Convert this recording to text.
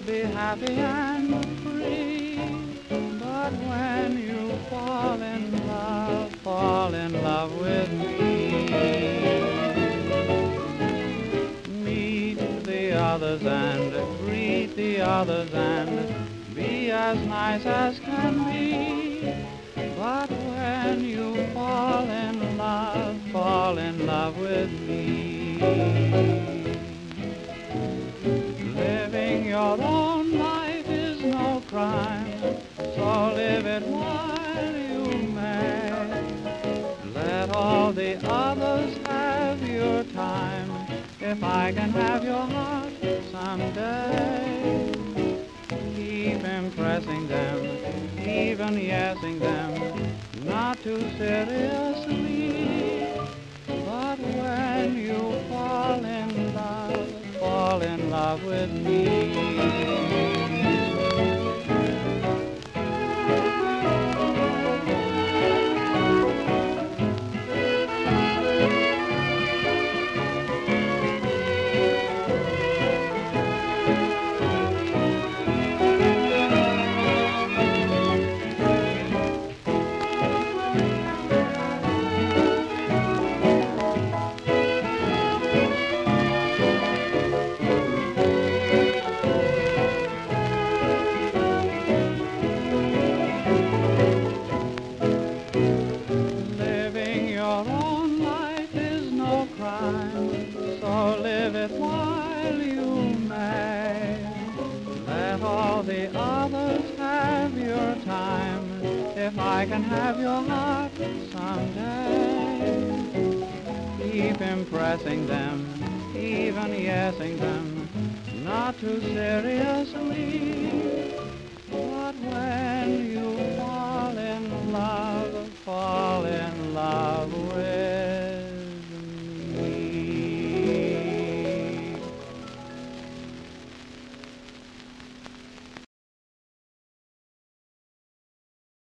be happy and free. But when you fall in love with me, meet the others and greet the others and be as nice as can be. But when you fall in love with me, living your own life is no crime, so live it while you may. Let all the others have your time, if I can have your heart someday. Keep impressing them, even yesing them, not too seriously. But when you fall in love with me. So live it while you may. Let all the others have your time, if I can have your heart someday. Keep impressing them, even yesing them, not too seriously. But when